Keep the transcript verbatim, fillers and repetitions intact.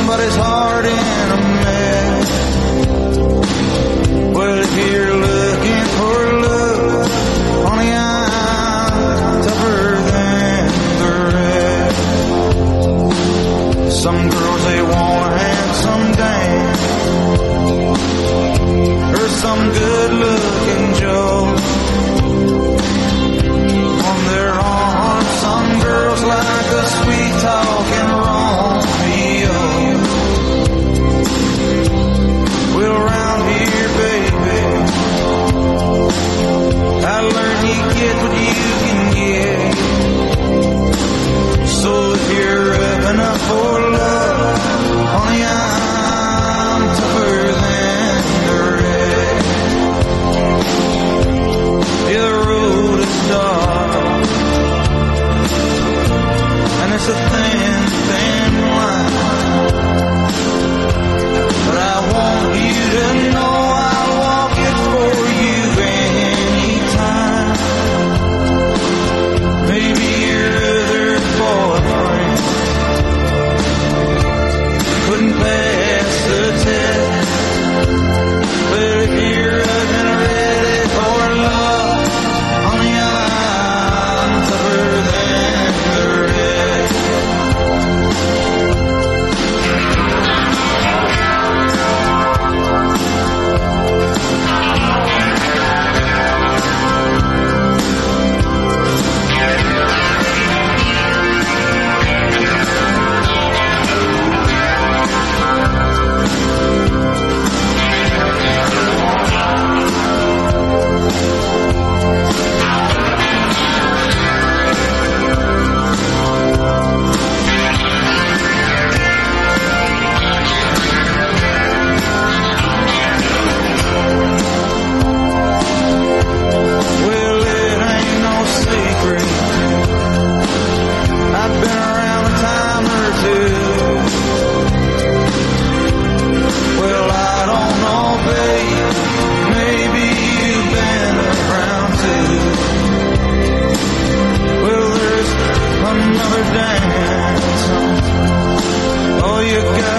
somebody's heart in a mess. Well, if you're looking for love, honey, I'm tougher than the rest. Some girls, they want a handsome dame, or some good-looking Joe. On their arms, some girls like a sweet-talking Romeo. Well, around here, baby, I learned you get what you can get. So if you're up enough for love, honey, I'm tougher than the rest. Yeah, the road is dark, and it's a thin, thin line, but I want you to know I'll walk it for you anytime. Maybe your other boyfriend couldn't pass the test, but if you're up and ready for love, honey, I'm tougher than the rest. Well, it ain't no secret, I've been around a time or two. Well, I don't know, babe, maybe you've been around too. Well, there's another dance, all you got